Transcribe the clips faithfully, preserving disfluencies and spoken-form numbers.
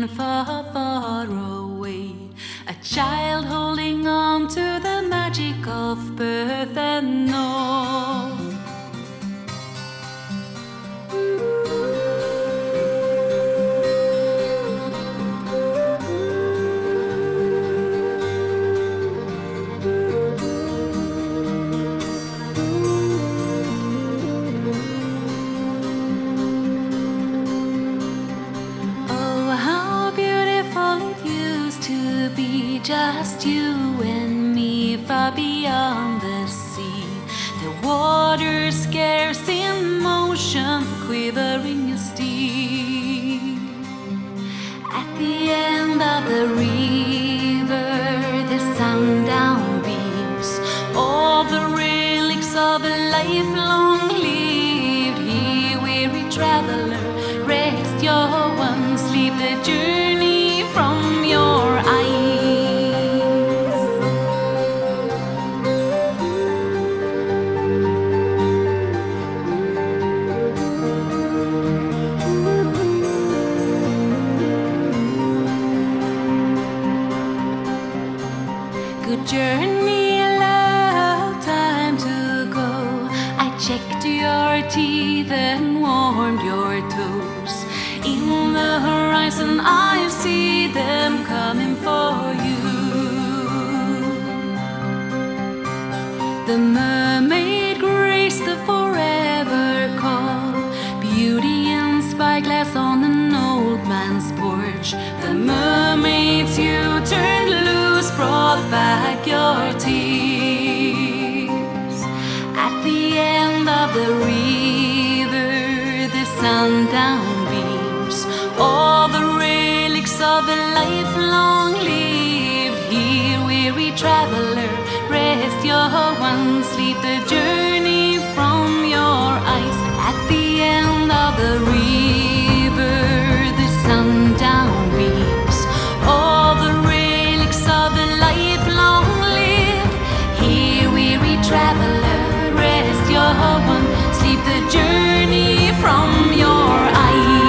land far, far away. A child holding on to the magic of birth and all. Be just you and me, far beyond the sea. The water scarce in motion, quivering as steel. At the end of the river, the sundown beams, all the relics of a life long lived. Here, weary traveler, rest your one sleep, the journey from your eyes. Good journey, love, time to go. I checked your teeth and warmed your toes. In the horizon I see them coming for you. The mermaid graced the forever call, beauty and spyglass on an old man's porch. The mermaids you turned loose brought back your tears. At the end of the river, the sundown beams, all the relics of a life long lived. Here, weary traveler, rest your one sleep, the journey from your eyes. At the end of the river, the sundown beams, all the relics of a life long lived. Here, weary traveler, rest your one sleep, the journey from your eyes.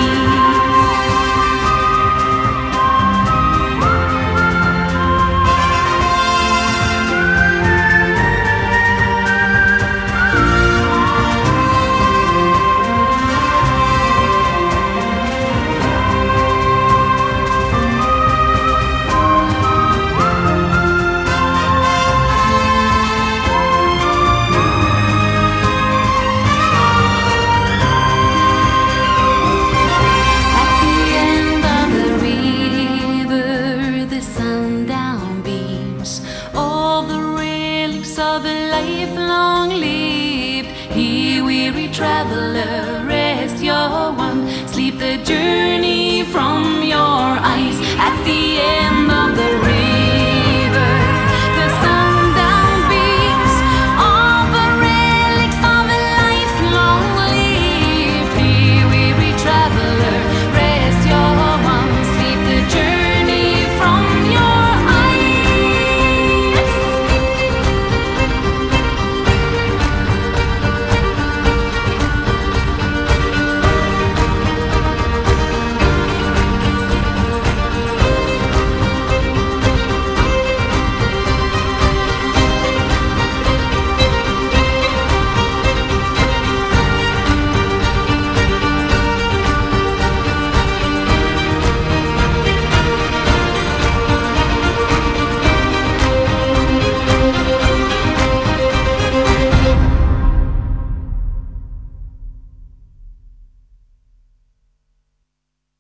Of a life long lived. Here, weary traveler, rest your one sleep, the journey from your eyes. At the end of the river,